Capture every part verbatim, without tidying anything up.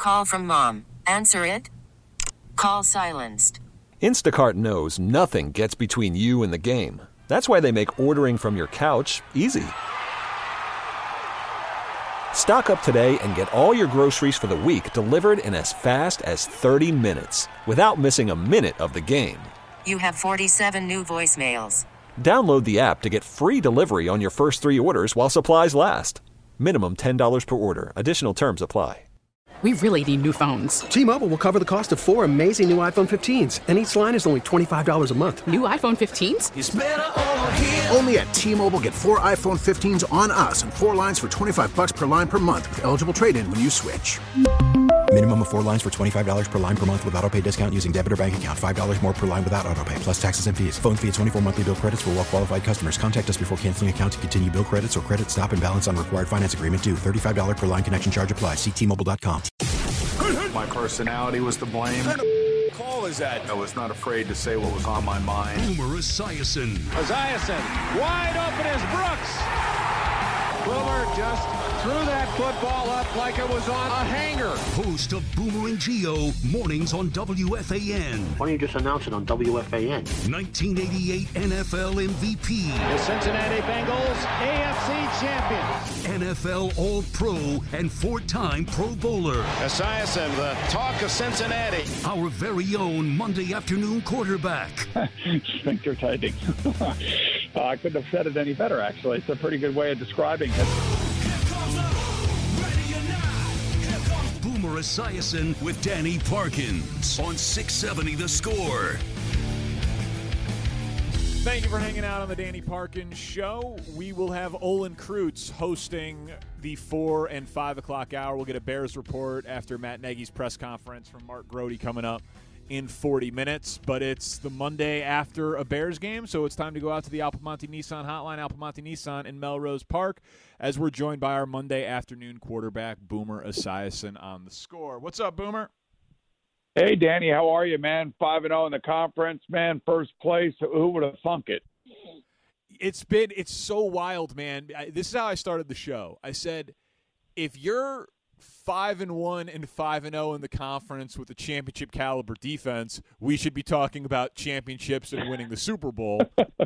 Call from mom. Answer it. Call silenced. Instacart knows nothing gets between you and the game. That's why they make ordering from your couch easy. Stock up today and get all your groceries for the week delivered in as fast as thirty minutes without missing a minute of the game. You have forty-seven new voicemails. Download the app to get free delivery on your first three orders while supplies last. Minimum ten dollars per order. Additional terms apply. We really need new phones. T-Mobile will cover the cost of four amazing new iPhone fifteens, and each line is only twenty-five dollars a month. New iPhone fifteens? It's better over here. Only at T-Mobile, get four iPhone fifteens on us and four lines for twenty-five bucks per line per month with eligible trade-in when you switch. Minimum of four lines for twenty-five dollars per line per month with autopay discount using debit or bank account. five dollars more per line without autopay, plus taxes and fees. Phone fee at twenty-four monthly bill credits for well-qualified customers. Contact us before canceling account to continue bill credits or credit stop and balance on required finance agreement due. thirty-five dollars per line connection charge applies. See T Mobile dot com. My personality was to blame. What kind of call is that? I was not afraid to say what was on my mind. Boomer Esiason. Esiason, wide open as Brooks. Boomer just threw that football up like it was on a hanger. Host of Boomer and Geo, mornings on W F A N. Why don't you just announce it on W F A N? nineteen eighty-eight N F L M V P. The Cincinnati Bengals A F C champions. N F L All-Pro and four-time Pro Bowler. Esiason, the talk of Cincinnati. Our very own Monday afternoon quarterback. Sphincter tightening. uh, I couldn't have said it any better, actually. It's a pretty good way of describing it. Boomer Esiason with Danny Parkins on six seventy The Score. Thank you for hanging out on the Danny Parkins Show. We will have Olin Kreutz hosting the four and five o'clock hour. We'll get a Bears report after Matt Nagy's press conference from Mark Grody coming up in forty minutes. But it's the Monday after a Bears game, so it's time to go out to the Alpamonte Nissan hotline, Alpamonte Nissan in Melrose Park, as we're joined by our Monday afternoon quarterback, Boomer Esiason, on the Score. What's up, Boomer? Hey, Danny, how are you, man? five and oh in the conference, man, first place. Who would have thunk it? It's been – it's so wild, man. I, this is how I started the show. I said, if you're five and one and five and oh in the conference with a championship caliber defense, we should be talking about championships and winning the Super Bowl.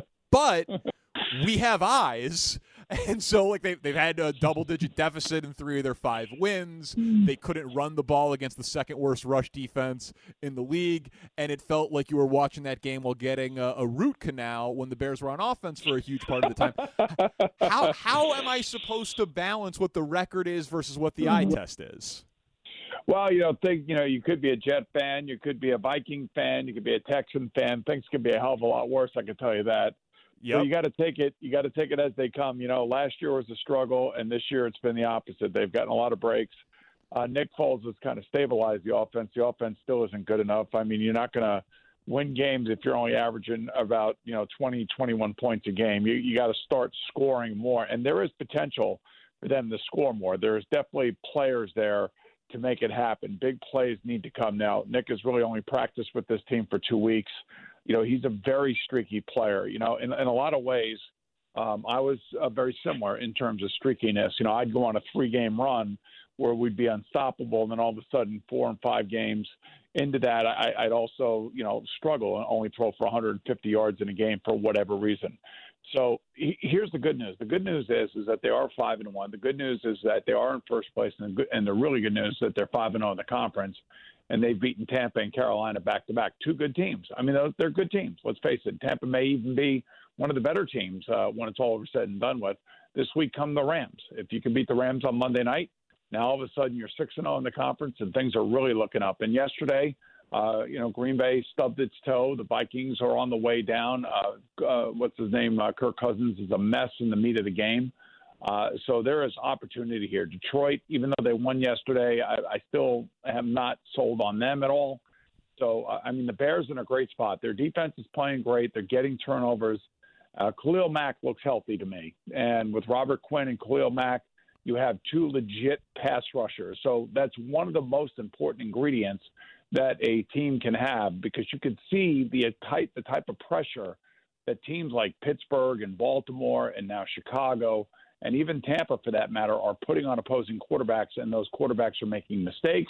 But we have eyes. And so, like, they've, they've had a double-digit deficit in three of their five wins. They couldn't run the ball against the second-worst rush defense in the league, and it felt like you were watching that game while getting a, a root canal when the Bears were on offense for a huge part of the time. How how am I supposed to balance what the record is versus what the eye test is? Well, you know, think you know, you could be a Jet fan, you could be a Viking fan, you could be a Texan fan. Things could be a hell of a lot worse, I can tell you that. Yep. So you got to take it. You got to take it as they come. You know, last year was a struggle, and this year it's been the opposite. They've gotten a lot of breaks. Uh, Nick Foles has kind of stabilized the offense. The offense still isn't good enough. I mean, you're not going to win games if you're only averaging about you know twenty, twenty-one points a game. You you got to start scoring more, and there is potential for them to score more. There's definitely players there to make it happen. Big plays need to come now. Nick has really only practiced with this team for two weeks. You know, he's a very streaky player. You know, in, in a lot of ways, um, I was uh, very similar in terms of streakiness. You know, I'd go on a three-game run where we'd be unstoppable, and then all of a sudden, four and five games into that, I, I'd also, you know, struggle and only throw for one hundred fifty yards in a game for whatever reason. So he, here's the good news. The good news is is that they are five and one. The good news is that they are in first place, and the, good, and the really good news is that they're five and zero in the conference. And they've beaten Tampa and Carolina back-to-back. Two good teams. I mean, they're good teams. Let's face it. Tampa may even be one of the better teams uh, when it's all over said and done with. This week come the Rams. If you can beat the Rams on Monday night, now all of a sudden you're six and oh in the conference, and things are really looking up. And yesterday, uh, you know, Green Bay stubbed its toe. The Vikings are on the way down. Uh, uh, what's his name? Uh, Kirk Cousins is a mess in the meat of the game. Uh, so there is opportunity here. Detroit, even though they won yesterday, I, I still am not sold on them at all. So, uh, I mean, the Bears are in a great spot. Their defense is playing great. They're getting turnovers. Uh, Khalil Mack looks healthy to me. And with Robert Quinn and Khalil Mack, you have two legit pass rushers. So that's one of the most important ingredients that a team can have, because you could see the type, the type of pressure that teams like Pittsburgh and Baltimore and now Chicago and even Tampa, for that matter, are putting on opposing quarterbacks, and those quarterbacks are making mistakes,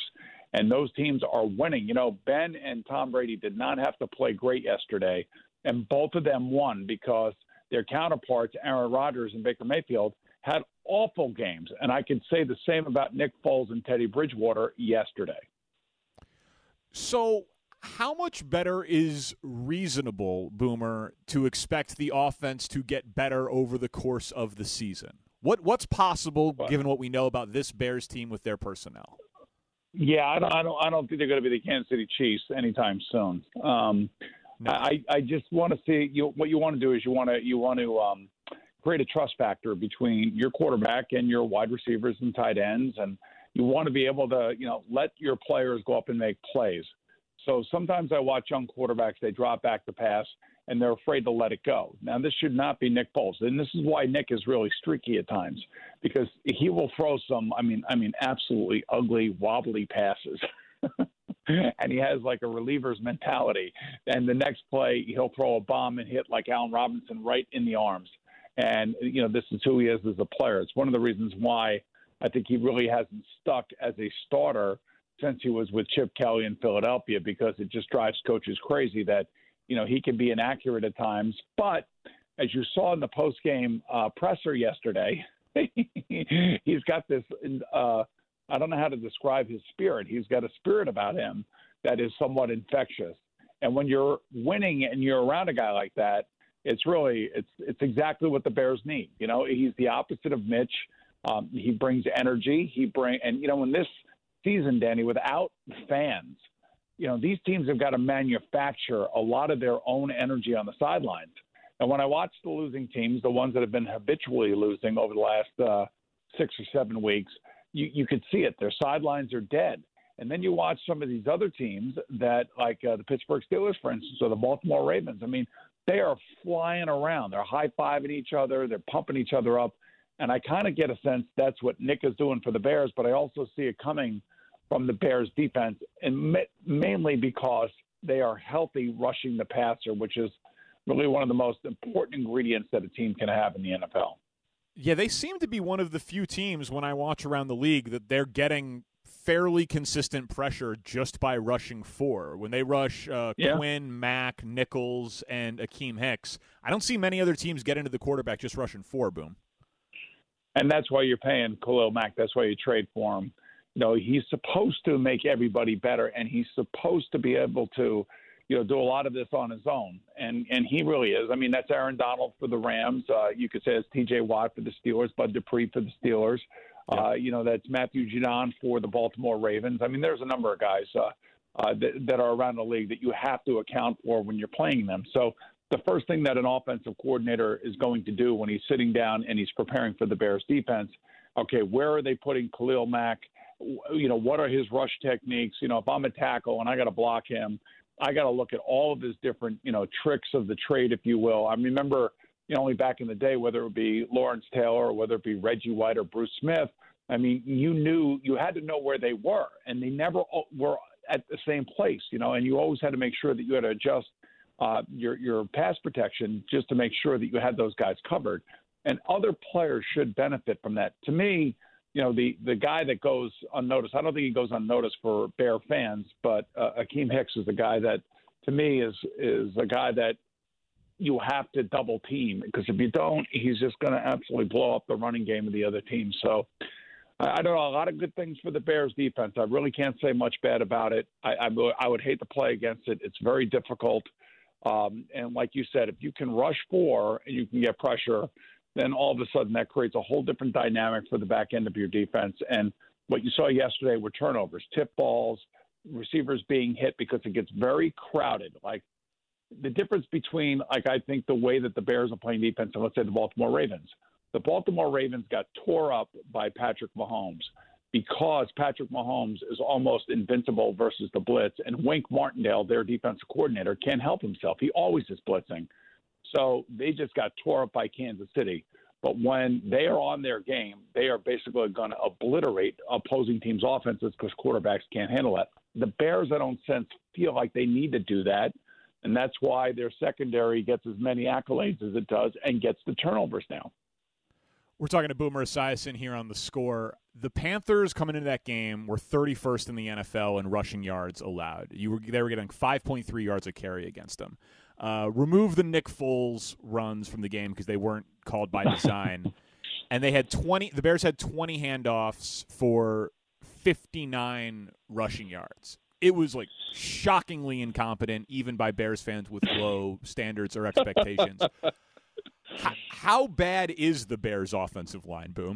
and those teams are winning. You know, Ben and Tom Brady did not have to play great yesterday, and both of them won because their counterparts, Aaron Rodgers and Baker Mayfield, had awful games. And I could say the same about Nick Foles and Teddy Bridgewater yesterday. So how much better is reasonable, Boomer, to expect the offense to get better over the course of the season? What What's possible, what? given what we know about this Bears team with their personnel? Yeah, I don't, I don't, I don't think they're going to be the Kansas City Chiefs anytime soon. Um, no. I, I just want to see you. What you want to do is you want to, you want to um, create a trust factor between your quarterback and your wide receivers and tight ends, and you want to be able to, you know, let your players go up and make plays. So sometimes I watch young quarterbacks, they drop back to pass, and they're afraid to let it go. Now, this should not be Nick Foles, and this is why Nick is really streaky at times, because he will throw some, I mean, I mean, absolutely ugly, wobbly passes. And he has like a reliever's mentality. And the next play, he'll throw a bomb and hit like Allen Robinson right in the arms. And, you know, this is who he is as a player. It's one of the reasons why I think he really hasn't stuck as a starter since he was with Chip Kelly in Philadelphia, because it just drives coaches crazy that, you know, he can be inaccurate at times. But as you saw in the post-game uh, presser yesterday, he's got this, uh, I don't know how to describe his spirit. He's got a spirit about him that is somewhat infectious. And when you're winning and you're around a guy like that, it's really, it's it's exactly what the Bears need. You know, he's the opposite of Mitch. Um, he brings energy. He bring, and, you know, in this season, Danny, without fans, you know, these teams have got to manufacture a lot of their own energy on the sidelines. And when I watch the losing teams, the ones that have been habitually losing over the last uh, six or seven weeks, you, you could see it. Their sidelines are dead. And then you watch some of these other teams that, like uh, the Pittsburgh Steelers, for instance, or the Baltimore Ravens. I mean, they are flying around. They're high-fiving each other. They're pumping each other up. And I kind of get a sense that's what Nick is doing for the Bears, but I also see it coming from the Bears defense, and ma- mainly because they are healthy rushing the passer, which is really one of the most important ingredients that a team can have in the N F L. Yeah, they seem to be one of the few teams when I watch around the league that they're getting fairly consistent pressure just by rushing four. When they rush uh, yeah. Quinn, Mack, Nichols, and Akeem Hicks, I don't see many other teams get into the quarterback just rushing four, Boom. And that's why you're paying Khalil Mack. That's why you trade for him. You know, he's supposed to make everybody better, and he's supposed to be able to, you know, do a lot of this on his own. And and he really is. I mean, that's Aaron Donald for the Rams. Uh, you could say it's T J Watt for the Steelers, Bud Dupree for the Steelers. Yeah. Uh, you know, that's Matthew Judon for the Baltimore Ravens. I mean, there's a number of guys uh, uh, that, that are around the league that you have to account for when you're playing them. So the first thing that an offensive coordinator is going to do when he's sitting down and he's preparing for the Bears defense, okay, where are they putting Khalil Mack? You know, what are his rush techniques? You know, if I'm a tackle and I got to block him, I got to look at all of his different, you know, tricks of the trade, if you will. I remember, you know, only back in the day, whether it would be Lawrence Taylor or whether it be Reggie White or Bruce Smith, I mean, you knew, you had to know where they were, and they never were at the same place, you know, and you always had to make sure that you had to adjust uh, your, your pass protection just to make sure that you had those guys covered. And other players should benefit from that. To me, you know, the, the guy that goes unnoticed, I don't think he goes unnoticed for Bear fans, but uh, Akeem Hicks is the guy that, to me, is is a guy that you have to double team, because if you don't, he's just going to absolutely blow up the running game of the other team. So I, I don't know, a lot of good things for the Bears defense. I really can't say much bad about it. I, I, I would hate to play against it. It's very difficult. Um, and like you said, if you can rush four and you can get pressure, then all of a sudden that creates a whole different dynamic for the back end of your defense. And what you saw yesterday were turnovers, tip balls, receivers being hit, because it gets very crowded. Like the difference between, like, I think the way that the Bears are playing defense and let's say the Baltimore Ravens. The Baltimore Ravens got tore up by Patrick Mahomes because Patrick Mahomes is almost invincible versus the blitz. And Wink Martindale, their defensive coordinator, can't help himself. He always is blitzing. So they just got tore up by Kansas City. But when they are on their game, they are basically going to obliterate opposing teams' offenses because quarterbacks can't handle that. The Bears, I don't sense, feel like they need to do that. And that's why their secondary gets as many accolades as it does and gets the turnovers now. We're talking to Boomer Esiason here on The Score. the Panthers coming into that game were thirty-first in the N F L in rushing yards allowed. You were they were getting five point three yards a carry against them. Uh, remove the Nick Foles runs from the game because they weren't called by design, and they had twenty. The Bears had twenty handoffs for fifty-nine rushing yards. It was like shockingly incompetent, even by Bears fans with low standards or expectations. how, how bad is the Bears' offensive line, Boom?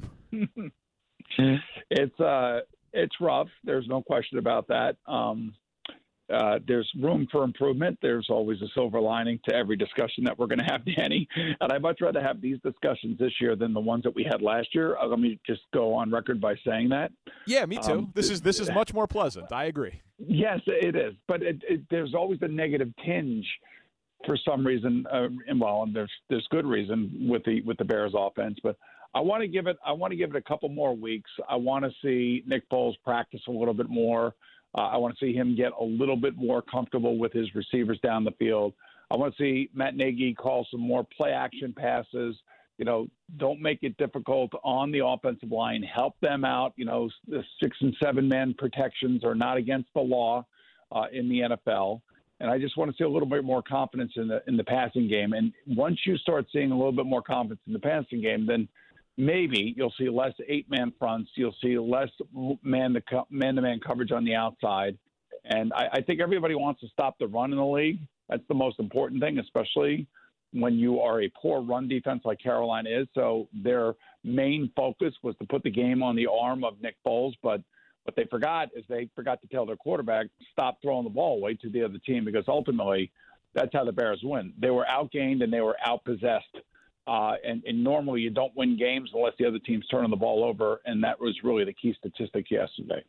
It's uh, it's rough. There's no question about that. Um, uh, there's room for improvement. There's always a silver lining to every discussion that we're going to have, Danny. And I'd much rather have these discussions this year than the ones that we had last year. Uh, let me just go on record by saying that. Yeah, me too. Um, this is this is much more pleasant. I agree. Yes, it is. But it, it, there's always a negative tinge for some reason. Uh, and well, and there's there's good reason with the with the Bears offense, but. I want to give it. I want to give it a couple more weeks. I want to see Nick Foles practice a little bit more. Uh, I want to see him get a little bit more comfortable with his receivers down the field. I want to see Matt Nagy call some more play action passes. You know, don't make it difficult on the offensive line. Help them out. You know, the six and seven man protections are not against the law uh, in the N F L. And I just want to see a little bit more confidence in the in the passing game. And once you start seeing a little bit more confidence in the passing game, then maybe you'll see less eight-man fronts. You'll see less man-to-man coverage on the outside. And I, I think everybody wants to stop the run in the league. That's the most important thing, especially when you are a poor run defense like Carolina is. So their main focus was to put the game on the arm of Nick Foles. But what they forgot is they forgot to tell their quarterback, stop throwing the ball away to the other team, because ultimately that's how the Bears win. They were outgained and they were outpossessed. Uh, and, and normally you don't win games unless the other team's turning the ball over, and that was really the key statistic yesterday.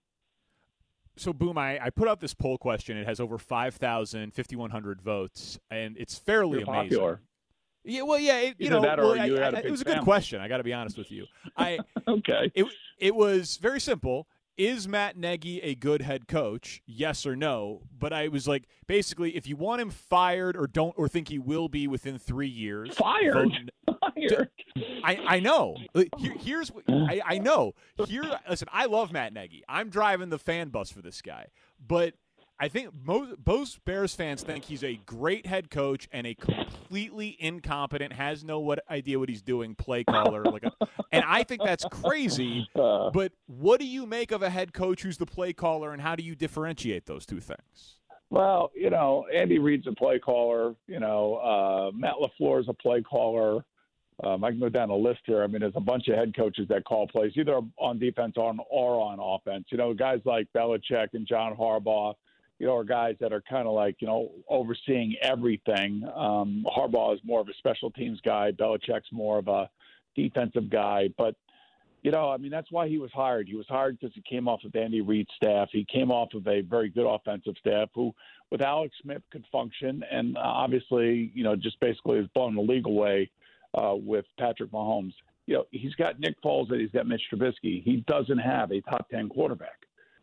So, Boom, I, I put out this poll question. It has over five thousand, fifty-one hundred votes, and it's fairly You're amazing. Popular. Yeah, well, yeah, it, you Either know, that or well, you I, had a I, big it was a family. good question. I got to be honest with you. I okay. It it was very simple. Is Matt Nagy a good head coach? Yes or no? But I was like, basically, if you want him fired or don't or think he will be within three years, fired. Vote, fired. I, I know. Here, here's what I, I know. Here, listen. I love Matt Nagy. I'm driving the fan bus for this guy, but I think most, most Bears fans think he's a great head coach and a completely incompetent, has no what idea what he's doing play caller. Like, a, and I think that's crazy. But what do you make of a head coach who's the play caller, and how do you differentiate those two things? Well, you know, Andy Reid's a play caller. You know, uh, Matt LaFleur's a play caller. Um, I can go down a list here. I mean, there's a bunch of head coaches that call plays, either on defense or on, or on offense. You know, guys like Belichick and John Harbaugh. You know, are guys that are kind of like, you know, overseeing everything. Um, Harbaugh is more of a special teams guy. Belichick's more of a defensive guy. But, you know, I mean, that's why he was hired. He was hired because he came off of Andy Reid's staff. He came off of a very good offensive staff who, with Alex Smith, could function. And uh, obviously, you know, just basically has blown the league away uh, with Patrick Mahomes. You know, he's got Nick Foles and he's got Mitch Trubisky. He doesn't have a top ten quarterback.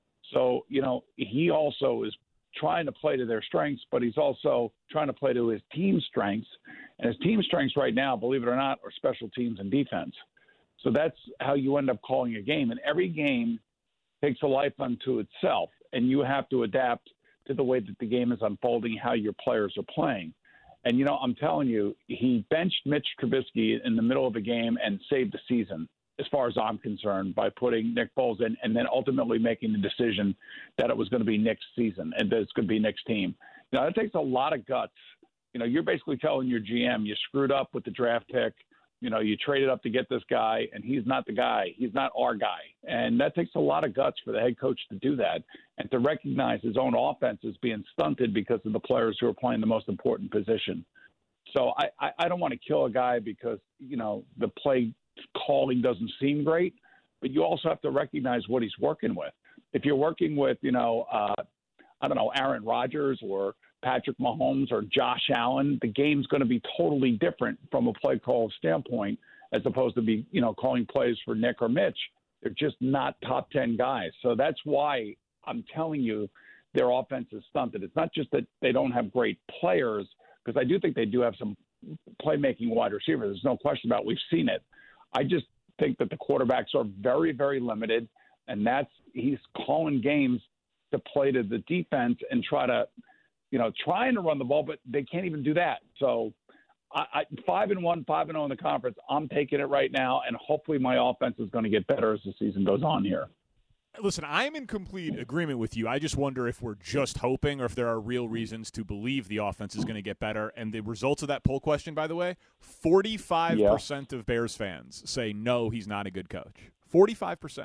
So, you know, he also is trying to play to their strengths, but he's also trying to play to his team's strengths. And his team's strengths right now, believe it or not, are special teams and defense. So that's how you end up calling a game. And every game takes a life unto itself, and you have to adapt to the way that the game is unfolding, how your players are playing. And, you know, I'm telling you, he benched Mitch Trubisky in the middle of the game and saved the season, as far as I'm concerned, by putting Nick Foles in and then ultimately making the decision that it was going to be Nick's season and that it's going to be Nick's team. You know, that takes a lot of guts. You know, you're basically telling your G M you screwed up with the draft pick. You know, you traded up to get this guy, and he's not the guy. He's not our guy. And that takes a lot of guts for the head coach to do that and to recognize his own offense is being stunted because of the players who are playing the most important position. So I, I, I don't want to kill a guy because, you know, the play calling doesn't seem great, but you also have to recognize what he's working with. If you're working with, you know, uh, I don't know, Aaron Rodgers or Patrick Mahomes or Josh Allen, the game's going to be totally different from a play call standpoint as opposed to be, you know, calling plays for Nick or Mitch. They're just not top ten guys. So that's why I'm telling you their offense is stunted. It's not just that they don't have great players, because I do think they do have some playmaking wide receivers. There's no question about it. We've seen it. I just think that the quarterbacks are very, very limited, and that's he's calling games to play to the defense and try to, you know, trying to run the ball, but they can't even do that. So I, I, five and one, five and zero in the conference. I'm taking it right now, and hopefully my offense is going to get better as the season goes on here. Listen, I'm in complete agreement with you. I just wonder if we're just hoping or if there are real reasons to believe the offense is going to get better. And the results of that poll question, by the way, forty-five percent yeah. of Bears fans say no, he's not a good coach. forty-five percent.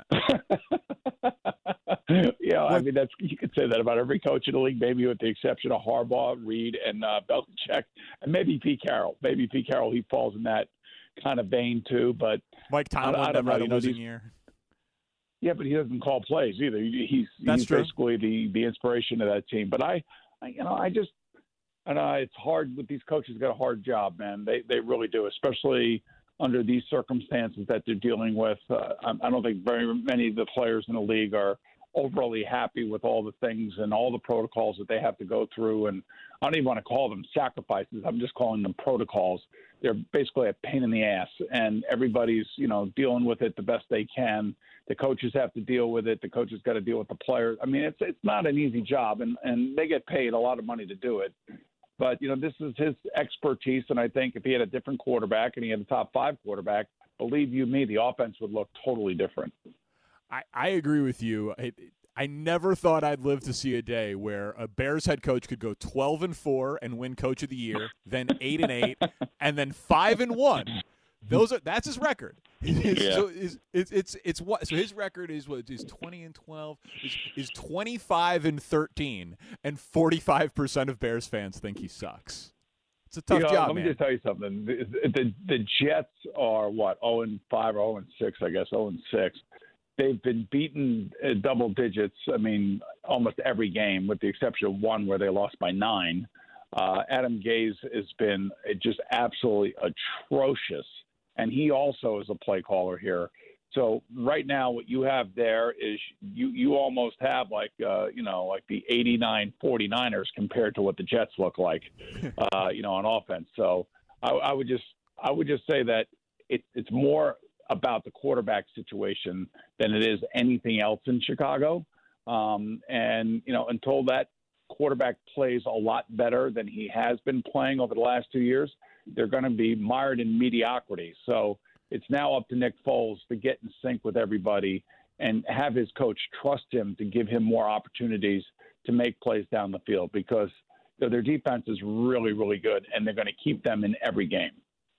Yeah, I mean, that's you could say that about every coach in the league, maybe with the exception of Harbaugh, Reed, and uh, Belichick, and maybe Pete Carroll. Maybe Pete Carroll, he falls in that kind of vein too. But Mike Tomlin I, I don't never know, had a losing year. Yeah, but he doesn't call plays either. He's That's he's true. basically the, the inspiration of that team. But I, I, you know, I just, I know it's hard with these coaches. Got a hard job, man. They they really do, especially under these circumstances that they're dealing with. Uh, I, I don't think very many of the players in the league are overly happy with all the things and all the protocols that they have to go through. And I don't even want to call them sacrifices. I'm just calling them protocols. They're basically a pain in the ass, and everybody's, you know, dealing with it the best they can. The coaches have to deal with it. The coaches got to deal with the players. I mean, it's it's not an easy job, and, and they get paid a lot of money to do it. But, you know, this is his expertise, and I think if he had a different quarterback and he had a top five quarterback, believe you me, the offense would look totally different. I, I agree with you. I, I never thought I'd live to see a day where a Bears head coach could go twelve and four and win Coach of the Year, then eight and eight, and then five and one. Those are that's his record. His, yeah. So is, it's it's it's what? So his record is what? Is twenty and twelve? Is, is twenty five and thirteen, and forty five percent of Bears fans think he sucks. It's a tough you know, job, Let me man. just tell you something. The, the the Jets are what zero and five or zero and six, I guess zero and six. They've been beaten uh, double digits. I mean, almost every game, with the exception of one where they lost by nine. Uh, Adam Gase has been just absolutely atrocious, and he also is a play caller here. So right now, what you have there is you you almost have like uh, you know like the eighty-nine forty-niners compared to what the Jets look like, uh, you know, on offense. So I, I would just I would just say that it, it's more about the quarterback situation than it is anything else in Chicago. Um, and, you know, until that quarterback plays a lot better than he has been playing over the last two years, they're going to be mired in mediocrity. So it's now up to Nick Foles to get in sync with everybody and have his coach trust him to give him more opportunities to make plays down the field, because you know, their defense is really, really good, and they're going to keep them in every game.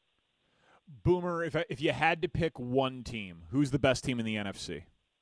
Boomer, if if you had to pick one team, who's the best team in the N F C?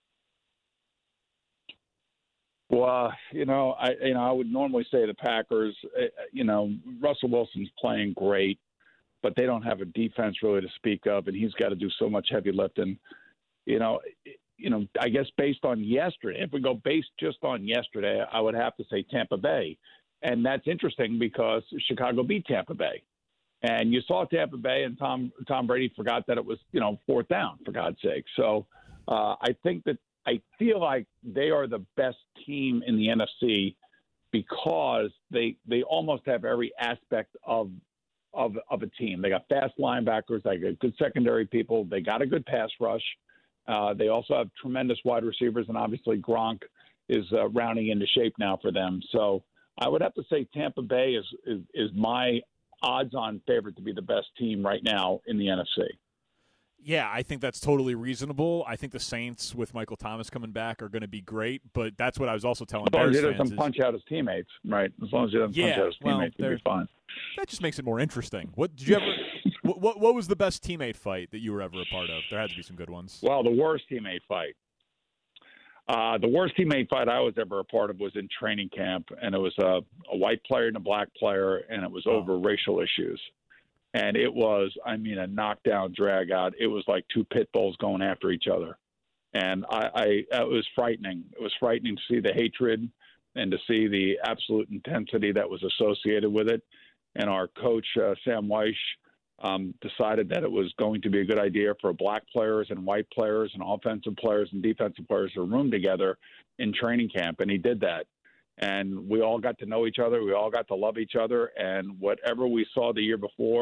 Well, you know, I you know I would normally say the Packers. You know, Russell Wilson's playing great, but they don't have a defense really to speak of, and he's got to do so much heavy lifting. You know, you know, I guess based on yesterday, if we go based just on yesterday, I would have to say Tampa Bay, and that's interesting because Chicago beat Tampa Bay. And you saw Tampa Bay, and Tom Tom Brady forgot that it was, you know, fourth down, for God's sake. So uh, I think that I feel like they are the best team in the N F C because they they almost have every aspect of of of a team. They got fast linebackers, they got good secondary people, they got a good pass rush. Uh, they also have tremendous wide receivers, and obviously Gronk is uh, rounding into shape now for them. So I would have to say Tampa Bay is is, is my odds-on favorite to be the best team right now in the N F C. Yeah, I think that's totally reasonable. I think the Saints with Michael Thomas coming back are going to be great, but that's what I was also telling Bears fans. As long as he doesn't is, punch out his teammates, right? As long as he doesn't yeah, punch out his well, teammates, he'll be fine. That just makes it more interesting. What did you ever? what, what what was the best teammate fight that you were ever a part of? There had to be some good ones. Well, the worst teammate fight. Uh, the worst teammate fight I was ever a part of was in training camp, and it was a, a white player and a black player, and it was oh. over racial issues. And it was, I mean, a knockdown, drag out. It was like two pit bulls going after each other. And I, I it was frightening. It was frightening to see the hatred and to see the absolute intensity that was associated with it. And our coach, uh, Sam Weish, um, decided that it was going to be a good idea for black players and white players and offensive players and defensive players to room together in training camp. And he did that. And we all got to know each other. We all got to love each other. And whatever we saw the year before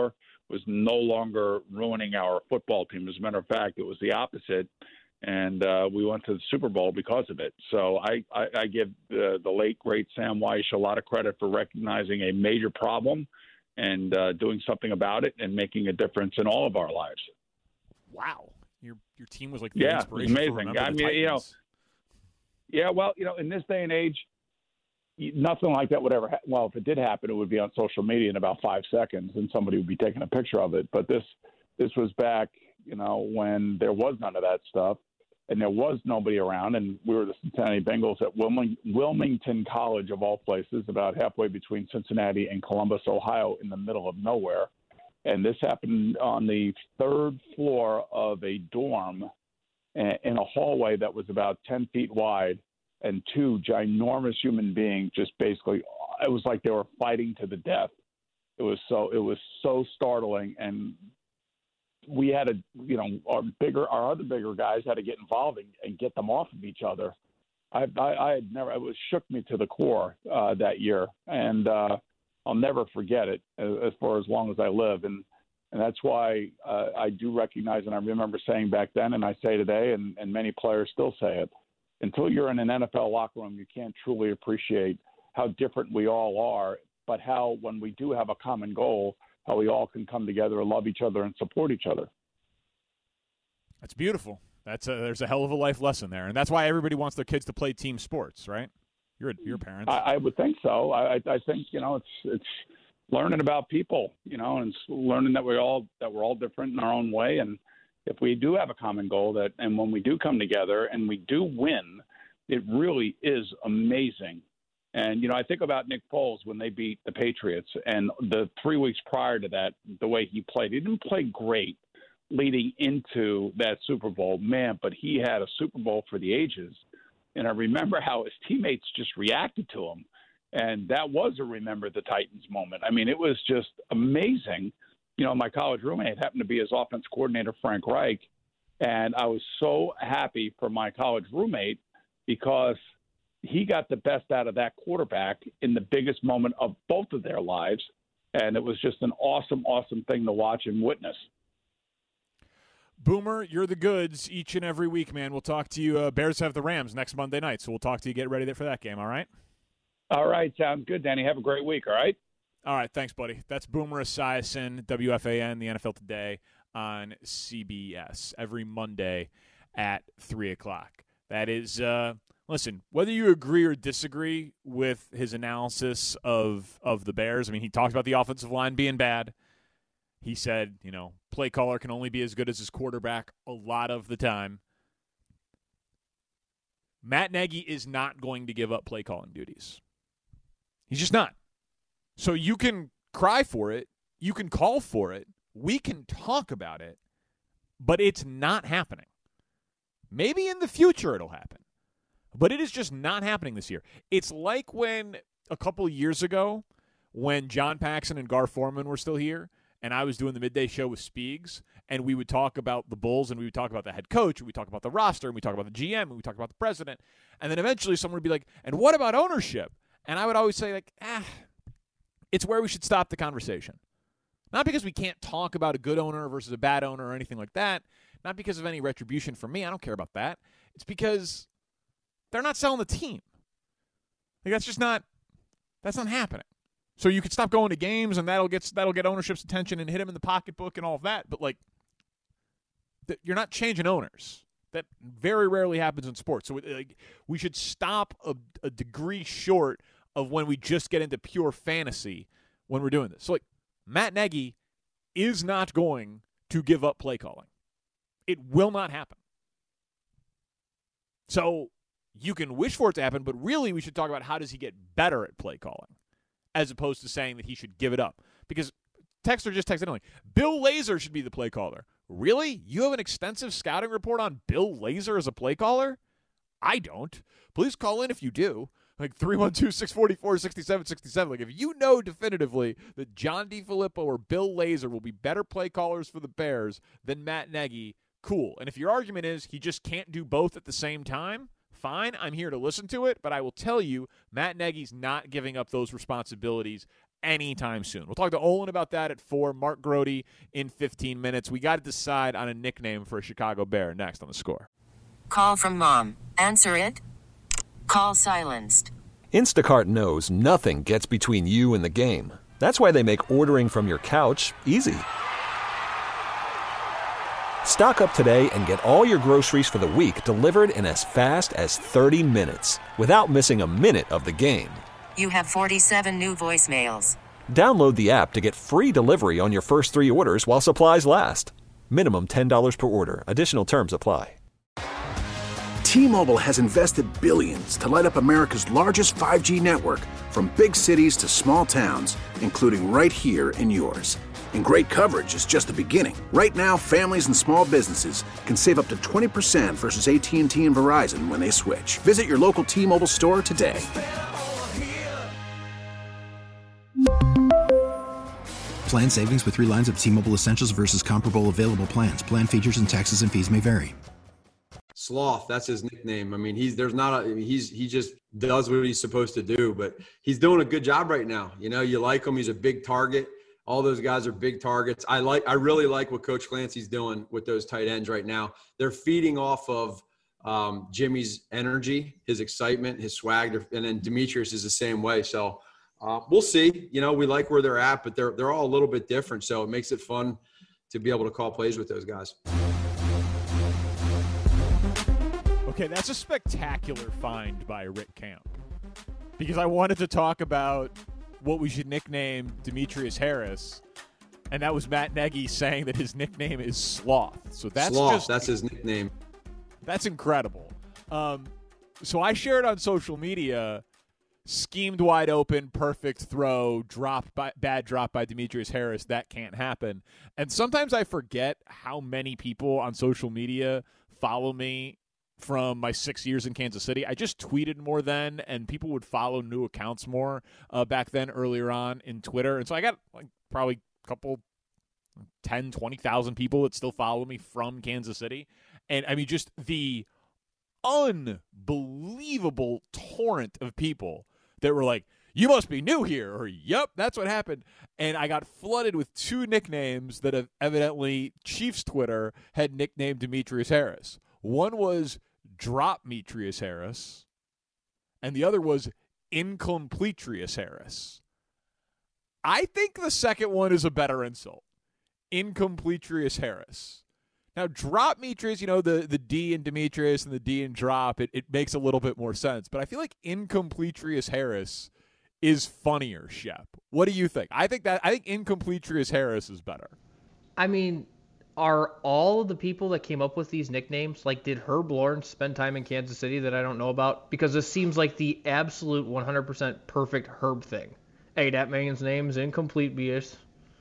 was no longer ruining our football team. As a matter of fact, it was the opposite. And uh, we went to the Super Bowl because of it. So I, I, I give the, the late, great Sam Weish a lot of credit for recognizing a major problem and uh, doing something about it and making a difference in all of our lives. Wow. Your your team was like the yeah, inspiration amazing. for Remember I the mean, Titans. you know, yeah, well, you know, in this day and age, nothing like that would ever ha- – well, if it did happen, it would be on social media in about five seconds and somebody would be taking a picture of it. But this this was back, you know, when there was none of that stuff. And there was nobody around, and we were the Cincinnati Bengals at Wilming- Wilmington College, of all places, about halfway between Cincinnati and Columbus, Ohio, in the middle of nowhere. And this happened on the third floor of a dorm in a hallway that was about ten feet wide, and two ginormous human beings just basically – it was like they were fighting to the death. It was so it was so startling, and – we had to, you know, our bigger, our other bigger guys had to get involved and, and get them off of each other. I, I, I had never, it was shook me to the core uh, that year, and uh, I'll never forget it as, as far as long as I live. And and that's why uh, I do recognize, and I remember saying back then, and I say today, and, and many players still say it, until you're in an N F L locker room, you can't truly appreciate how different we all are, but how when we do have a common goal, how we all can come together and love each other and support each other. That's beautiful. That's a, there's a hell of a life lesson there, and that's why everybody wants their kids to play team sports, right? You're a, you're parents. I, I would think so. I, I think you know it's it's learning about people, you know, and it's learning that we all that we're all different in our own way, and if we do have a common goal, that and when we do come together and we do win, it really is amazing. And, you know, I think about Nick Foles when they beat the Patriots, and the three weeks prior to that, the way he played. He didn't play great leading into that Super Bowl, man, but he had a Super Bowl for the ages. And I remember how his teammates just reacted to him. And that was a Remember the Titans moment. I mean, it was just amazing. You know, my college roommate happened to be his offense coordinator, Frank Reich, and I was so happy for my college roommate because – he got the best out of that quarterback in the biggest moment of both of their lives. And it was just an awesome, awesome thing to watch and witness. Boomer, you're the goods each and every week, man. We'll talk to you. Uh, Bears have the Rams next Monday night, so we'll talk to you. Get ready for that game, all right? All right, sounds good, Danny. Have a great week, all right? All right, thanks, buddy. That's Boomer Esiason, W F A N, the N F L Today on C B S every Monday at three o'clock. That is uh, – listen, whether you agree or disagree with his analysis of of the Bears, I mean, he talked about the offensive line being bad. He said, you know, play caller can only be as good as his quarterback a lot of the time. Matt Nagy is not going to give up play calling duties. He's just not. So you can cry for it. You can call for it. We can talk about it. But it's not happening. Maybe in the future it'll happen. But it is just not happening this year. It's like when a couple of years ago when John Paxson and Gar Forman were still here and I was doing the midday show with Speegs and we would talk about the Bulls and we would talk about the head coach and we talk about the roster and we talk about the G M and we talk about the president. And then eventually someone would be like, and what about ownership? And I would always say, like, ah, it's where we should stop the conversation. Not because we can't talk about a good owner versus a bad owner or anything like that. Not because of any retribution from me. I don't care about that. It's because they're not selling the team. Like that's just not that's not happening. So you could stop going to games and that'll get that'll get ownership's attention and hit him in the pocketbook and all of that. But like, th- you're not changing owners. That very rarely happens in sports. So like, we should stop a, a degree short of when we just get into pure fantasy when we're doing this. So like, Matt Nagy is not going to give up play calling. It will not happen. So you can wish for it to happen, but really we should talk about how does he get better at play calling as opposed to saying that he should give it up. Because texter just texted in, Bill Lazor should be the play caller. Really? You have an extensive scouting report on Bill Lazor as a play caller? I don't. Please call in if you do. Like three one two, six four four, six seven six seven. Like if you know definitively that John DeFilippo or Bill Lazor will be better play callers for the Bears than Matt Nagy, cool. And if your argument is he just can't do both at the same time, fine, I'm here to listen to it, but I will tell you, Matt Nagy's not giving up those responsibilities anytime soon. We'll talk to Olin about that at four. Mark Grody in fifteen minutes. We got to decide on a nickname for a Chicago Bear next on The Score. Call from mom. Answer it. Call silenced. Instacart knows nothing gets between you and the game. That's why they make ordering from your couch easy. Stock up today and get all your groceries for the week delivered in as fast as thirty minutes without missing a minute of the game. You have forty-seven new voicemails. Download the app to get free delivery on your first three orders while supplies last. Minimum ten dollars per order. Additional terms apply. T-Mobile has invested billions to light up America's largest five G network, from big cities to small towns, including right here in yours. And great coverage is just the beginning. Right now, families and small businesses can save up to twenty percent versus A T and T and Verizon when they switch. Visit your local T-Mobile store today. Plan savings with three lines of T-Mobile Essentials versus comparable available plans. Plan features and taxes and fees may vary. Sloth, that's his nickname. I mean, he's there's not a he's he just does what he's supposed to do, but he's doing a good job right now. You know, you like him. He's a big target. All those guys are big targets. I like I really like what Coach Clancy's doing with those tight ends right now. They're feeding off of um, Jimmy's energy, his excitement, his swag, and then Demetrius is the same way. So uh, we'll see. You know, we like where they're at, but they're they're all a little bit different. So it makes it fun to be able to call plays with those guys. Okay, that's a spectacular find by Rick Camp, because I wanted to talk about what we should nickname Demetrius Harris, and that was Matt Nagy saying that his nickname is Sloth. So that's Sloth, just that's his nickname. That's incredible. Um, so I shared on social media, schemed wide open, perfect throw, drop by, bad drop by Demetrius Harris. That can't happen. And sometimes I forget how many people on social media follow me from my six years in Kansas City. I just tweeted more then, and people would follow new accounts more uh, back then earlier on in Twitter. And so I got like probably a couple, ten, twenty thousand people that still follow me from Kansas City. And I mean, just the unbelievable torrent of people that were like, you must be new here, or yep, that's what happened. And I got flooded with two nicknames that have evidently Chiefs Twitter had nicknamed Demetrius Harris. One was Drop Demetrius Harris, and the other was Incompletrius Harris. I think the second one is a better insult. Incompletrius Harris. Now, Drop Demetrius, you know, the, the D in Demetrius and the D in Drop, it, it makes a little bit more sense. But I feel like Incompletrius Harris is funnier, Shep. What do you think? I think that I think Incompletrius Harris is better. I mean, are all of the people that came up with these nicknames, like, did Herb Lawrence spend time in Kansas City that I don't know about? Because this seems like the absolute one hundred percent perfect Herb thing. Hey, that man's name's Incomplete B S.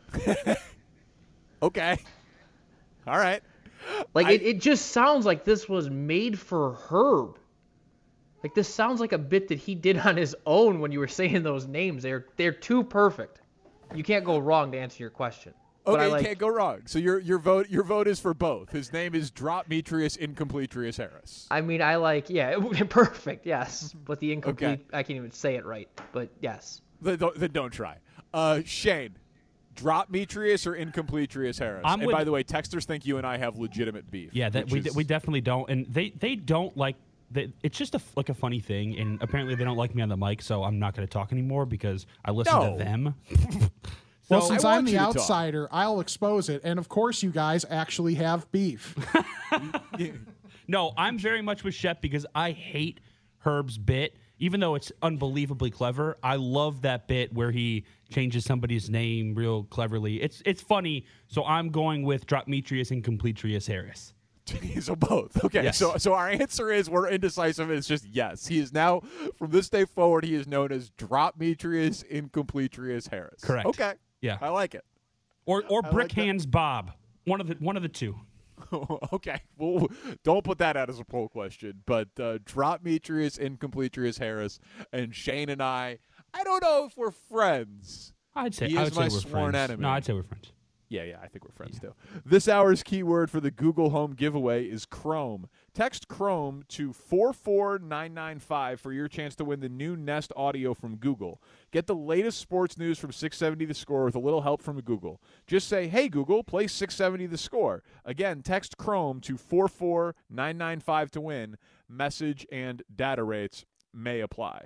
Okay. All right. Like, I, it, it just sounds like this was made for Herb. Like, this sounds like a bit that he did on his own when you were saying those names. They're they're too perfect. You can't go wrong to answer your question. Okay, like, you can't go wrong. So your your vote your vote is for both. His name is Drop Demetrius Incompletrius Harris. I mean, I like, yeah, perfect, yes. But the incomplete, Okay. I can't even say it right, but yes. Then don't, then don't try. Uh, Shane, Drop Demetrius or Incompletrius Harris? I'm and with- by the way, texters think you and I have legitimate beef. Yeah, that we, which is- we definitely don't. And they, they don't like they, it's just a, like a funny thing. And apparently they don't like me on the mic, so I'm not going to talk anymore because I listen No. to them. Well, So- since I I'm want the you to talk. outsider, I'll expose it. And of course, you guys actually have beef. No, I'm very much with Shep because I hate Herb's bit. Even though it's unbelievably clever, I love that bit where he changes somebody's name real cleverly. It's it's funny, so I'm going with Drop Demetrius Incompletrius Harris. So both. Okay. Yes. So so our answer is we're indecisive. It's just yes. He is now, from this day forward, he is known as Drop Demetrius Incompletrius Harris. Correct. Okay. Yeah. I like it. Or or I Brick like that. Hands Bob. One of the one of the two. Okay. Well, don't put that out as a poll question. But uh, Drop Demetrius Incompletrius Harris, and Shane and I, I don't know if we're friends. I'd say he I is would my say we're sworn friends. enemy. No, I'd say we're friends. Yeah, yeah, I think we're friends too. This hour's keyword for the Google Home giveaway is Chrome. Text Chrome to four four nine nine five for your chance to win the new Nest Audio from Google. Get the latest sports news from six seventy The Score with a little help from Google. Just say, hey, Google, play six seventy The Score. Again, text Chrome to four four nine nine five to win. Message and data rates may apply.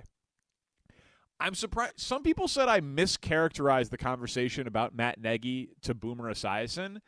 I'm surprised. Some people said I mischaracterized the conversation about Matt Nagy to Boomer Esiason.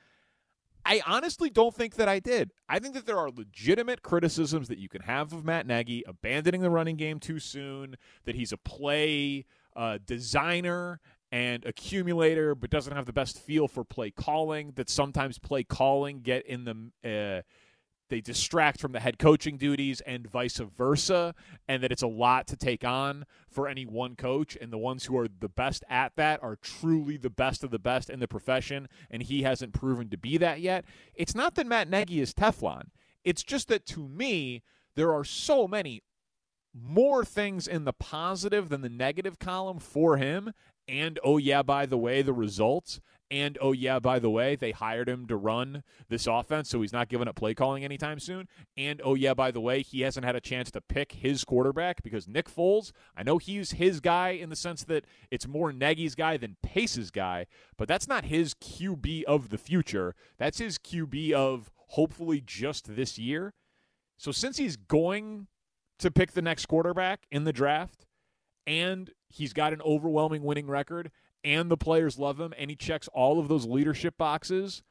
I honestly don't think that I did. I think that there are legitimate criticisms that you can have of Matt Nagy, abandoning the running game too soon, that he's a play uh, designer and accumulator but doesn't have the best feel for play calling, that sometimes play calling get in the uh, – they distract from the head coaching duties and vice versa, and that it's a lot to take on for any one coach, and the ones who are the best at that are truly the best of the best in the profession, and he hasn't proven to be that yet. It's not that Matt Nagy is Teflon. It's just that, to me, there are so many more things in the positive than the negative column for him, and, oh, yeah, by the way, the results. And, oh, yeah, by the way, they hired him to run this offense, so he's not giving up play calling anytime soon. And, oh, yeah, by the way, he hasn't had a chance to pick his quarterback because Nick Foles, I know he's his guy in the sense that it's more Nagy's guy than Pace's guy, but that's not his Q B of the future. That's his Q B of hopefully just this year. So since he's going to pick the next quarterback in the draft, and he's got an overwhelming winning record, and the players love him, and he checks all of those leadership boxes,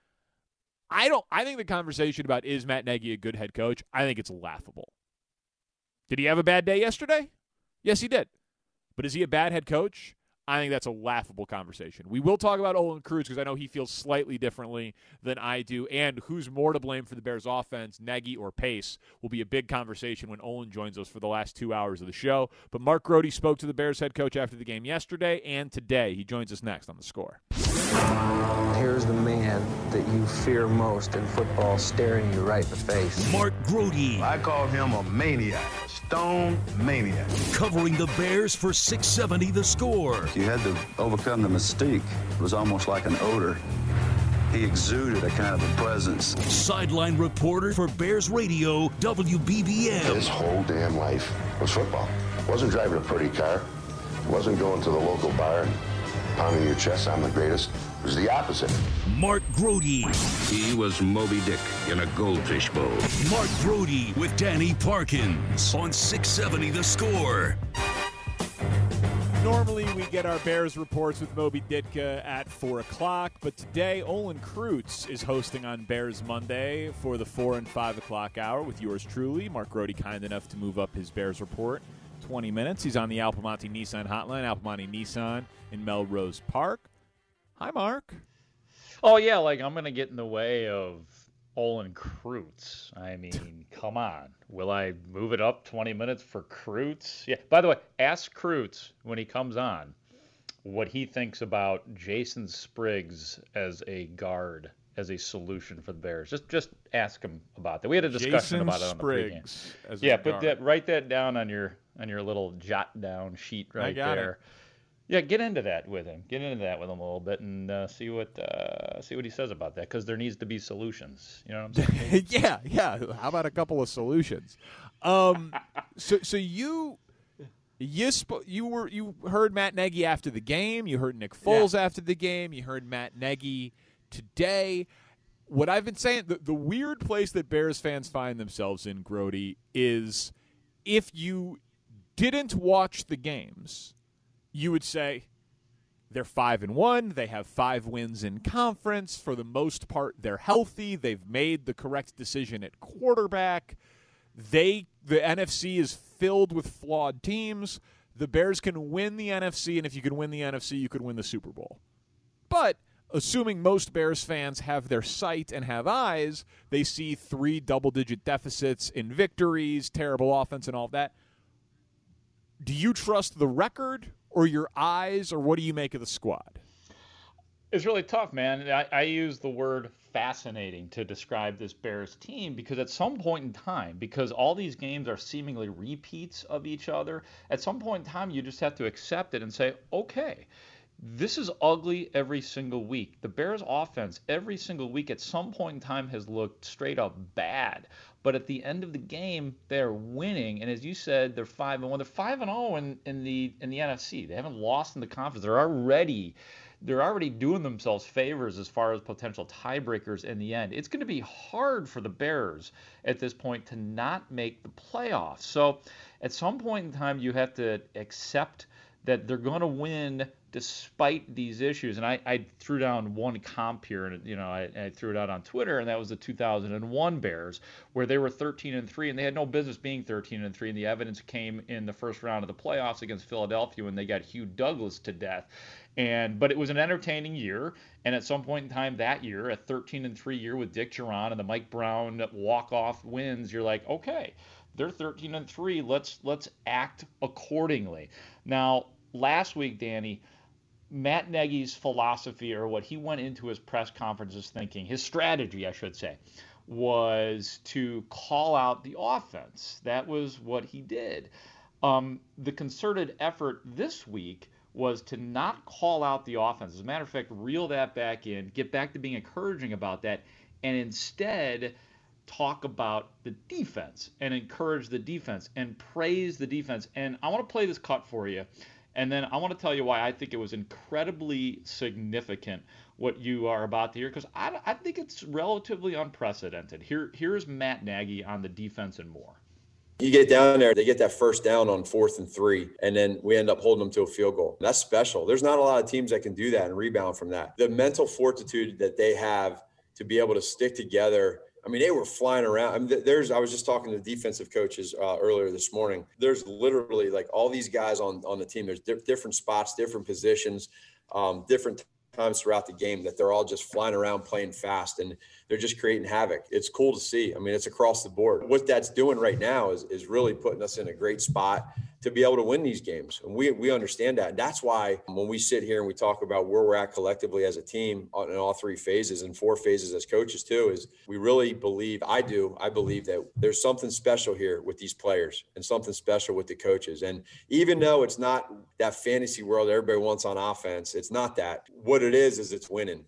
I don't. I think the conversation about is Matt Nagy a good head coach, I think it's laughable. Did he have a bad day yesterday? Yes, he did. But is he a bad head coach? I think that's a laughable conversation. We will talk about Olin Kreutz because I know he feels slightly differently than I do, and who's more to blame for the Bears' offense, Nagy or Pace, will be a big conversation when Olin joins us for the last two hours of the show. But Mark Grote spoke to the Bears head coach after the game yesterday and today. He joins us next on The Score. Here's the man that you fear most in football staring you right in the face. Mark Grote. I call him a maniac, a stone maniac. Covering the Bears for six seventy The Score. You had to overcome the mystique. It was almost like an odor. He exuded a kind of a presence. Sideline reporter for Bears Radio, W B B M. His whole damn life was football. Wasn't driving a pretty car. Wasn't going to the local bar and pounding your chest, I'm the greatest. It was the opposite. Mark Grote. He was Moby Dick in a goldfish bowl. Mark Grote with Danny Parkins on six seventy The Score. Normally we get our Bears reports with Moby Ditka at four o'clock, but today Olin Kreutz is hosting on Bears Monday for the four and five o'clock hour with yours truly. Mark Grote kind enough to move up his Bears report twenty minutes. He's on the Al Piemonte Nissan hotline, Al Piemonte Nissan in Melrose Park. Hi, Mark. Oh, yeah, like I'm going to get in the way of Olin Kreutz. I mean, come on. Will I move it up twenty minutes for Kreutz? Yeah. By the way, ask Kreutz when he comes on what he thinks about Jason Spriggs as a guard, as a solution for the Bears. Just just ask him about that. We had a discussion Jason about it on Spriggs the pregame. as Yeah, a put guard. that write that down on your on your little jot down sheet right I got there. it. Yeah, get into that with him. Get into that with him a little bit and uh, see what uh, see what he says about that, because there needs to be solutions. You know what I'm saying? yeah, yeah. How about a couple of solutions? Um, so, so you, you, sp- you were you heard Matt Nagy after the game. You heard Nick Foles yeah. after the game. You heard Matt Nagy today. What I've been saying, the, the weird place that Bears fans find themselves in, Grote, is if you didn't watch the games, you would say they're five and one. They have five wins in conference. For the most part, they're healthy. They've made the correct decision at quarterback. They the N F C is filled with flawed teams. The Bears can win the N F C, and if you can win the N F C, you could win the Super Bowl. But assuming most Bears fans have their sight and have eyes, they see three double-digit deficits in victories, terrible offense, and all of that. Do you trust the record or your eyes, or what do you make of the squad? It's really tough, man. I, I use the word fascinating to describe this Bears team because at some point in time, because all these games are seemingly repeats of each other, at some point in time you just have to accept it and say, okay, This is ugly every single week. The Bears offense every single week at some point in time has looked straight up bad. But at the end of the game, they're winning. And as you said, they're five and one. They're five and zero in, in the in the N F C. They haven't lost in the conference. They're already they're already doing themselves favors as far as potential tiebreakers in the end. It's going to be hard for the Bears at this point to not make the playoffs. So at some point in time, you have to accept that they're going to win despite these issues. And I, I threw down one comp here, and you know, I, I threw it out on Twitter, and that was the two thousand one Bears, where they were thirteen and three, and they had no business being thirteen and three. And the evidence came in the first round of the playoffs against Philadelphia when they got Hugh Douglas to death. And but it was an entertaining year, and at some point in time that year, a thirteen and three year with Dick Jauron and the Mike Brown walk-off wins, you're like, okay, they're thirteen and three. Let's let's act accordingly. Now, last week, Danny, Matt Nagy's philosophy, or what he went into his press conferences thinking, his strategy, I should say, was to call out the offense. That was what he did. Um, the concerted effort this week was to not call out the offense. As a matter of fact, reel that back in, get back to being encouraging about that, and instead talk about the defense and encourage the defense and praise the defense. And I want to play this cut for you. And then I want to tell you why I think it was incredibly significant what you are about to hear, because I, I think it's relatively unprecedented. Here, here's Matt Nagy on the defense and more. You get down there, they get that first down on fourth and three, and then we end up holding them to a field goal. That's special. There's not a lot of teams that can do that and rebound from that. The mental fortitude that they have to be able to stick together. I mean, they were flying around. I mean, there's, I was just talking to defensive coaches uh, earlier this morning. There's literally like all these guys on, on the team. There's di- different spots, different positions, um, different times throughout the game that they're all just flying around playing fast, and they're just creating havoc. It's cool to see. I mean, it's across the board. What that's doing right now is, is really putting us in a great spot to be able to win these games. And we we understand that. And that's why when we sit here and we talk about where we're at collectively as a team in all three phases and four phases as coaches too, is we really believe, I do, I believe that there's something special here with these players and something special with the coaches. And even though it's not that fantasy world everybody wants on offense, it's not that. What it is, is it's winning.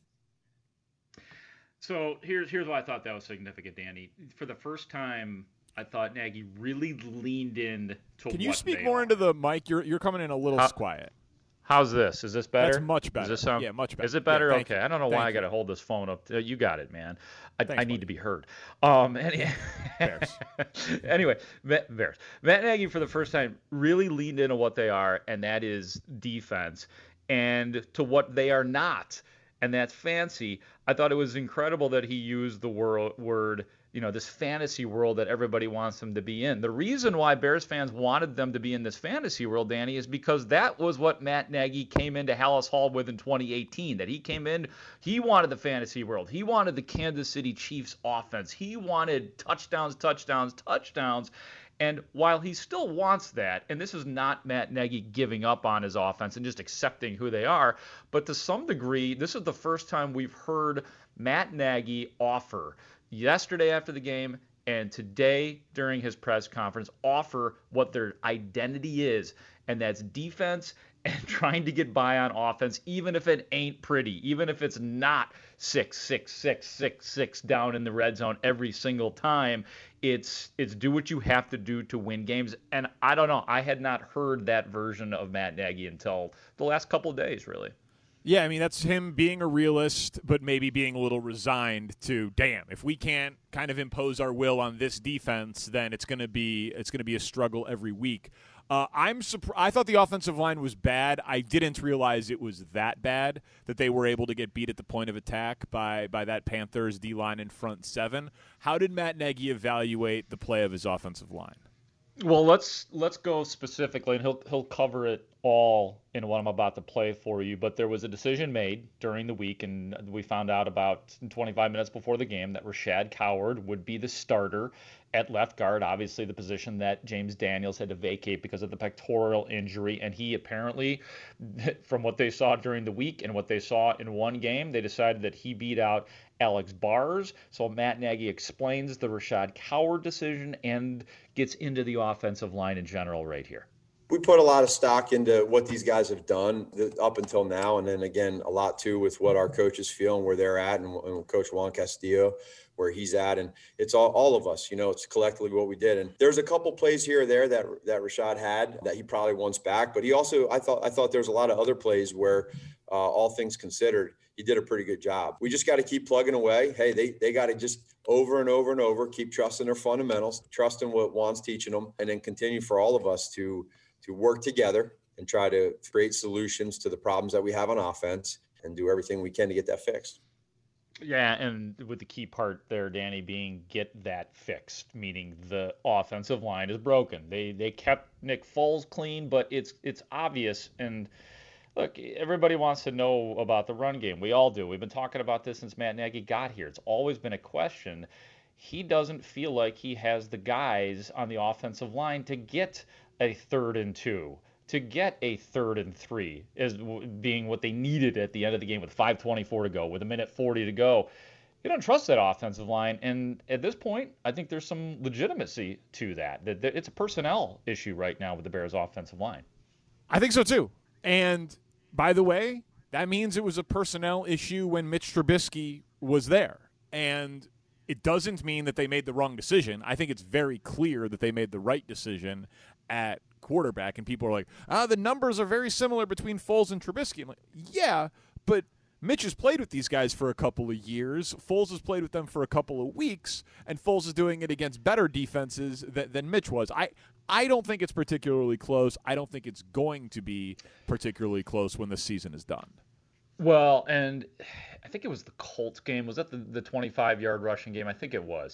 So here's here's why I thought that was significant, Danny. For the first time, I thought Nagy really leaned in to Can you what speak they more are. into the mic? You're you're coming in a little How- quiet. How's this? Is this better? That's much better. Does this sound, Yeah, much better. Is it better? Yeah, thank okay. you. I don't know why Thank I got to you. hold this phone up. To, you got it, man. I, Thanks, I need buddy. to be heard. Um. Any, Bears. anyway, Matt, Bears. Matt Nagy for the first time really leaned into what they are, and that is defense, and to what they are not, and that's fancy. I thought it was incredible that he used the wor- word, you know, this fantasy world that everybody wants them to be in. The reason why Bears fans wanted them to be in this fantasy world, Danny, is because that was what Matt Nagy came into Hallis Hall with in twenty eighteen. That he came in, he wanted the fantasy world. He wanted the Kansas City Chiefs offense. He wanted touchdowns, touchdowns, touchdowns. And while he still wants that, and this is not Matt Nagy giving up on his offense and just accepting who they are, but to some degree, this is the first time we've heard Matt Nagy offer, yesterday after the game and today during his press conference, offer what their identity is, and that's defense and trying to get by on offense, even if it ain't pretty, even if it's not six, six, six, six, six down in the red zone every single time. It's it's do what you have to do to win games. And I don't know, I had not heard that version of Matt Nagy until the last couple of days, really. Yeah, I mean, that's him being a realist, but maybe being a little resigned to, damn, if we can't kind of impose our will on this defense, then it's going to be it's going to be a struggle every week. Uh, I'm surpri- I thought the offensive line was bad. I didn't realize it was that bad, that they were able to get beat at the point of attack by, by that Panthers D-line in front seven. How did Matt Nagy evaluate the play of his offensive line? Well, let's let's go specifically, and he'll he'll cover it all in what I'm about to play for you. But there was a decision made during the week, and we found out about twenty-five minutes before the game that Rashad Coward would be the starter at left guard, obviously the position that James Daniels had to vacate because of the pectoral injury. And he apparently, from what they saw during the week and what they saw in one game, they decided that he beat out Alex Bars. So Matt Nagy explains the Rashad Coward decision and gets into the offensive line in general right here. We put a lot of stock into what these guys have done up until now. And then again, a lot too with what our coaches feel and where they're at, and, and Coach Juan Castillo, where he's at. And it's all, all of us, you know, it's collectively what we did. And there's a couple plays here or there that, that Rashad had that he probably wants back, but he also, I thought, I thought there's a lot of other plays where uh, all things considered, he did a pretty good job. We just got to keep plugging away. Hey, they, they got to just over and over and over, keep trusting their fundamentals, trusting what Juan's teaching them, and then continue for all of us to, to work together and try to create solutions to the problems that we have on offense and do everything we can to get that fixed. Yeah, and with the key part there, Danny, being get that fixed, meaning the offensive line is broken. They they kept Nick Foles clean, but it's it's obvious. And look, everybody wants to know about the run game. We all do. We've been talking about this since Matt Nagy got here. It's always been a question. He doesn't feel like he has the guys on the offensive line to get a third and two, to get a third and three, as being what they needed at the end of the game with five twenty-four to go, with a minute forty to go. You don't trust that offensive line, and at this point, I think there's some legitimacy to that. That it's a personnel issue right now with the Bears' offensive line. I think so too. And by the way, that means it was a personnel issue when Mitch Trubisky was there, and it doesn't mean that they made the wrong decision. I think it's very clear that they made the right decision at quarterback, and people are like, ah, the numbers are very similar between Foles and Trubisky. I'm like, yeah, but Mitch has played with these guys for a couple of years. Foles has played with them for a couple of weeks, and Foles is doing it against better defenses than, than Mitch was. I, I don't think it's particularly close. I don't think it's going to be particularly close when the season is done. Well, and I think it was the Colts game. Was that the, the twenty-five-yard rushing game? I think it was.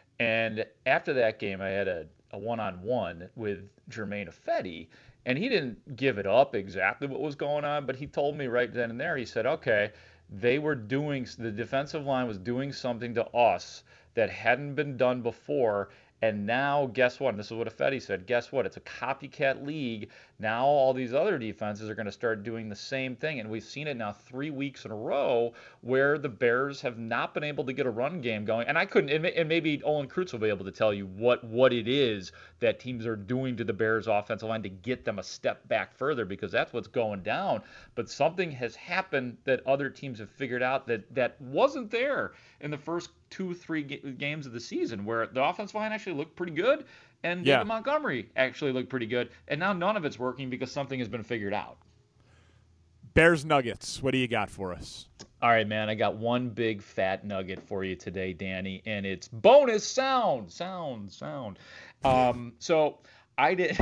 And after that game, I had a, a one-on-one with Germain Ifedi, and he didn't give it up exactly what was going on, but he told me right then and there, he said, okay, they were doing, the defensive line was doing something to us that hadn't been done before, and now guess what? And this is what Ifedi said. Guess what? It's a copycat league. Now all these other defenses are going to start doing the same thing, and we've seen it now three weeks in a row where the Bears have not been able to get a run game going. And I couldn't, and maybe Olin Kreutz will be able to tell you what what it is that teams are doing to the Bears' offensive line to get them a step back further, because that's what's going down. But something has happened that other teams have figured out that that wasn't there in the first two, three games of the season, where the offensive line actually looked pretty good, and yeah. David Montgomery actually looked pretty good, and now none of it's working because something has been figured out. Bears Nuggets, what do you got for us? All right, man, I got one big fat nugget for you today, Danny, and it's bonus sound, sound, sound. Um, so I did.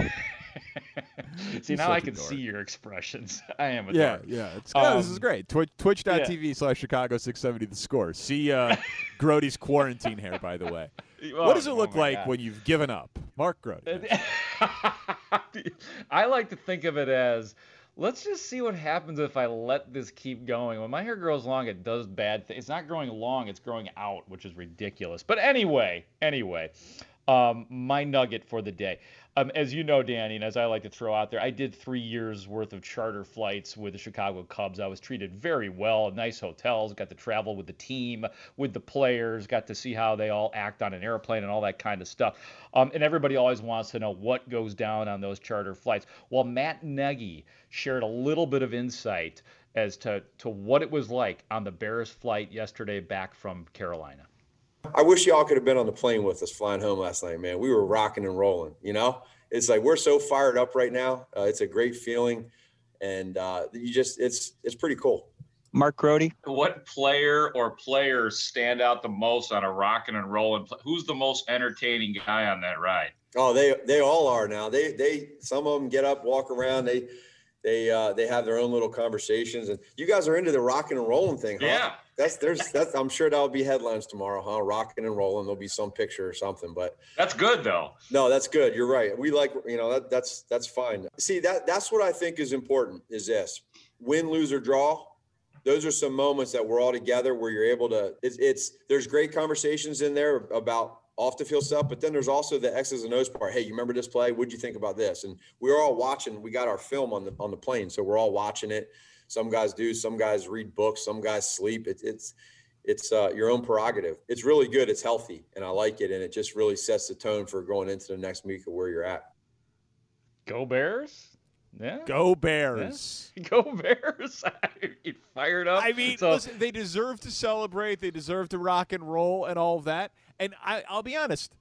See, now I can see your expressions. I am a Yeah, dork. yeah. It's, Um, oh, this is great. Twitch, twitch.tv slash Chicago six seventy The Score. See uh, Grody's quarantine hair, by the way. Oh, what does it look oh my like God. when you've given up? Mark Grody. I like to think of it as, let's just see what happens if I let this keep going. When my hair grows long, it does bad things. It's not growing long, it's growing out, which is ridiculous. But anyway, anyway, um, my nugget for the day. Um, as you know, Danny, and as I like to throw out there, I did three years worth of charter flights with the Chicago Cubs. I was treated very well, nice hotels, got to travel with the team, with the players, got to see how they all act on an airplane and all that kind of stuff. Um, and everybody always wants to know what goes down on those charter flights. Well, Matt Nagy shared a little bit of insight as to, to what it was like on the Bears flight yesterday back from Carolina. I wish y'all could have been on the plane with us flying home last night, man. We were rocking and rolling, you know? It's like we're so fired up right now. Uh, it's a great feeling. And uh, you just, it's it's pretty cool. Mark Grody. What player or players stand out the most on a rocking and rolling? Pl- Who's the most entertaining guy on that ride? Oh, they they all are now. They, they some of them get up, walk around. They they uh, they have their own little conversations. And you guys are into the rocking and rolling thing, huh? Yeah. That's there's that's I'm sure that'll be headlines tomorrow, huh? Rocking and rolling. There'll be some picture or something, but That's good, though. no, that's good. You're right. We like, you know, that that's that's fine. See, that that's what I think is important is this: win, lose, or draw. Those are some moments that we're all together where you're able to. It's, it's there's great conversations in there about off the field stuff, but then there's also the X's and O's part. Hey, you remember this play? What'd you think about this? And we're all watching. We got our film on the on the plane, so we're all watching it. Some guys do, some guys read books, some guys sleep. It, it's it's uh, your own prerogative. It's really good. It's healthy, and I like it, and it just really sets the tone for going into the next week of where you're at. Go Bears. Yeah. Go Bears. Yeah. Go Bears. You fired up. I mean, so, listen, they deserve to celebrate. They deserve to rock and roll and all of that. And I, I'll be honest,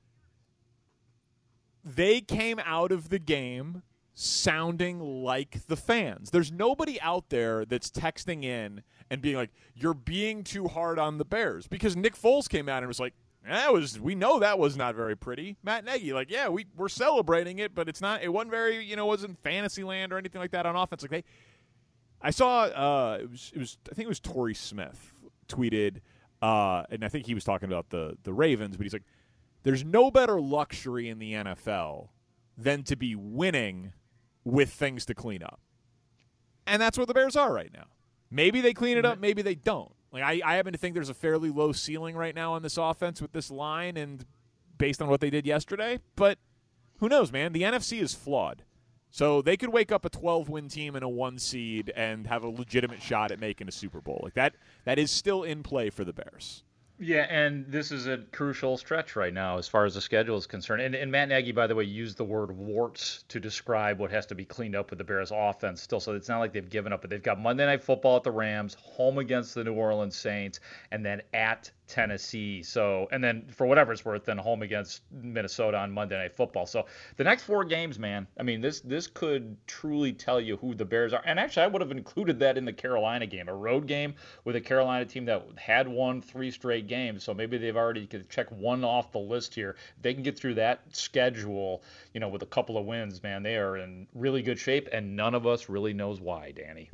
they came out of the game sounding like the fans. There's nobody out there that's texting in and being like, you're being too hard on the Bears. Because Nick Foles came out and was like, that was, we know that was not very pretty. Matt Nagy, like, yeah, we, we're celebrating it, but it's not, it wasn't very, you know, it wasn't Fantasyland or anything like that on offense. Like, they, I saw, uh, it was, it was, I think it was Torrey Smith tweeted, uh, and I think he was talking about the, the Ravens, but he's like, there's no better luxury in the N F L than to be winning with things to clean up. And that's what the Bears are right now. Maybe they clean it up, maybe they don't. Like I, I happen to think there's a fairly low ceiling right now on this offense with this line and based on what they did yesterday. But who knows, man? The N F C is flawed. So they could wake up a twelve-win team and a one seed and have a legitimate shot at making a Super Bowl. Like that, that is still in play for the Bears. Yeah, and this is a crucial stretch right now as far as the schedule is concerned. And, and Matt Nagy, by the way, used the word warts to describe what has to be cleaned up with the Bears offense still. So it's not like they've given up, but they've got Monday Night Football at the Rams, home against the New Orleans Saints, and then at Tennessee. So, and then for whatever it's worth, then home against Minnesota on Monday Night Football. So the next four games, man, I mean, this this could truly tell you who the Bears are. And actually, I would have included that in the Carolina game, a road game with a Carolina team that had won three straight games. So maybe they've already could check one off the list here. They can get through that schedule, you know, with a couple of wins, man. They are in really good shape, and none of us really knows why, Danny.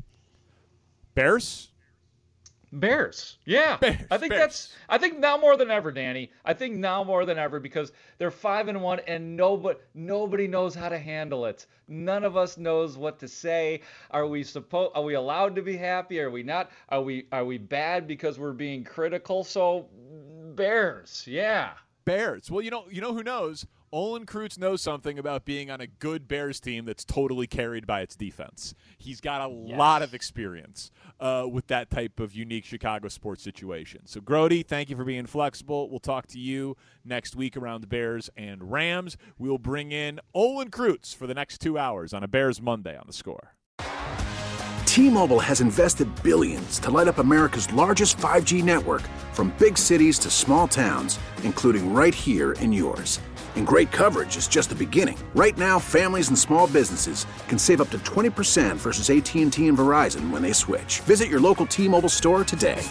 Bears? Bears, yeah. Bears, I think Bears. that's. I think now more than ever, Danny. I think now more than ever because they're five and one, and nobody nobody knows how to handle it. None of us knows what to say. Are we supposed? Are we allowed to be happy? Are we not? Are we are we bad because we're being critical? So, Bears, yeah. Bears. Well, you know, you know who knows? Olin Kreutz knows something about being on a good Bears team that's totally carried by its defense. He's got a yes. lot of experience uh, with that type of unique Chicago sports situation. So, Grody, thank you for being flexible. We'll talk to you next week around the Bears and Rams. We'll bring in Olin Kreutz for the next two hours on a Bears Monday on The Score. T-Mobile has invested billions to light up America's largest five G network, from big cities to small towns, including right here in yours. And great coverage is just the beginning. Right now, families and small businesses can save up to twenty percent versus A T and T and Verizon when they switch. Visit your local T-Mobile store today.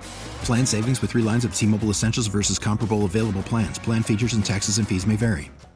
Plan savings with three lines of T-Mobile Essentials versus comparable available plans. Plan features and taxes and fees may vary.